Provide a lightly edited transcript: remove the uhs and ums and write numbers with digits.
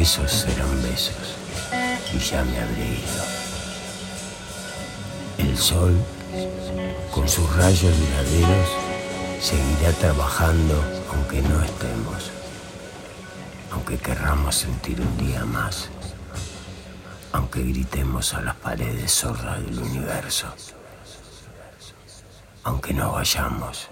esos serán besos y ya me habré ido. El sol, con sus rayos duraderos, seguirá trabajando aunque no estemos, aunque querramos sentir un día más, aunque gritemos a las paredes sordas del universo, aunque nos vayamos